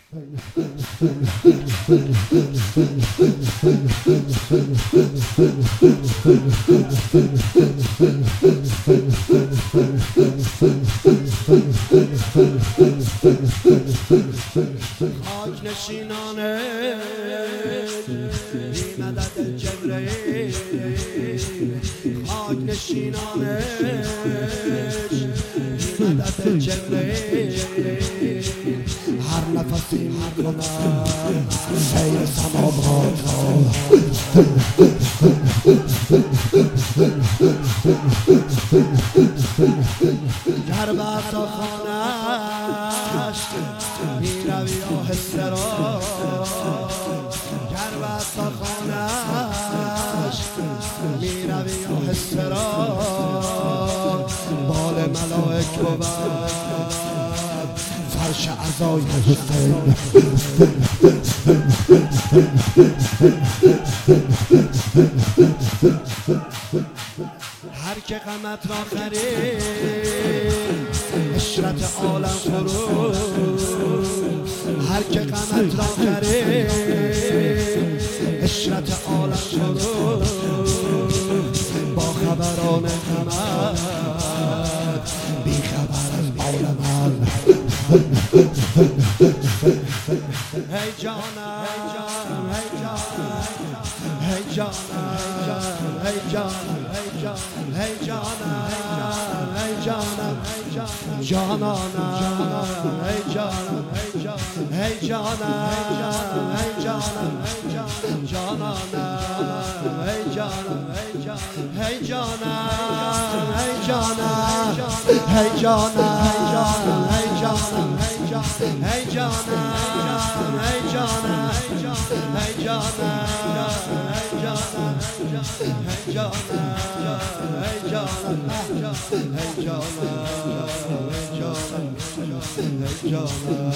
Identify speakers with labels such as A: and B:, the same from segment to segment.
A: خاک نشینانه بی مدد جبرئیل، خاک نشینانه بی مدد جبرئیل، هر نفسی میکنم سیر سماوات را. گر بر تا خانه‌اش میروی آهسته را، گر بر تا خانه‌اش میروی آهسته را، بال ملائک بود فرش عزای حسین. هر که غمت را خرید عشرت عالم فرو، هر که غمت را خرید عشرت عالم فرو، با خبران غمت بی خبر از عالم. هی جانم هی جانم هی جانم هی جانم هی جانم هی جانم جانانم هی جانم هی جانم هی جانم جانانم هی جانم هی جانم هی جانم هی جانم هی جانم هی جانم هی جانم هی جانم هی جانم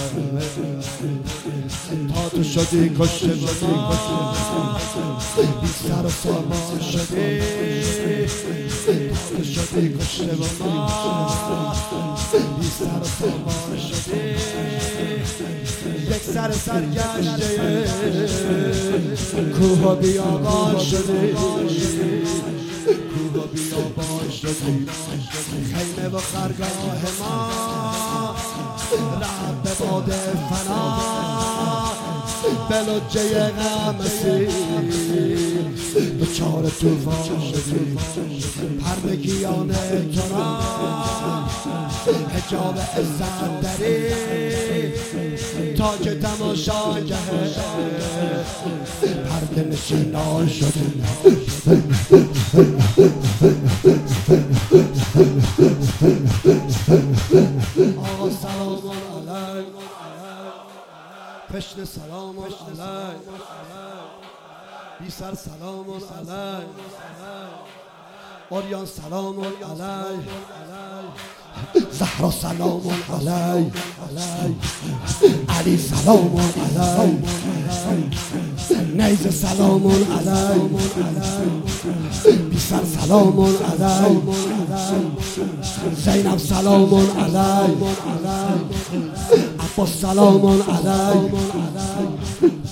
A: تا تو شدی کشته و ما بی سر و سامان شدی، تا تو شدی کشته و ما بی سر و سامان شدی، یک سر سرگشته کوه و بیابان شدی، کوه و بیابان شدی، خیمه و خرگاه ما رب به باد فنا، به لجه غمسی دچار طوفان شدی، پرندگیان تو را حجاب عزت دری، تاج تماشاگه پرده نشینان شدی. آقا سلام علیک، پشت سلام علیک، بی سر سلام علیک، اوریان سلام علیک، زهرا سلام علیک، علی سلام علیک، نیزه سلام علیک، بی سر سلام علیک، زینب سلام علیک، عباس سلام علیک،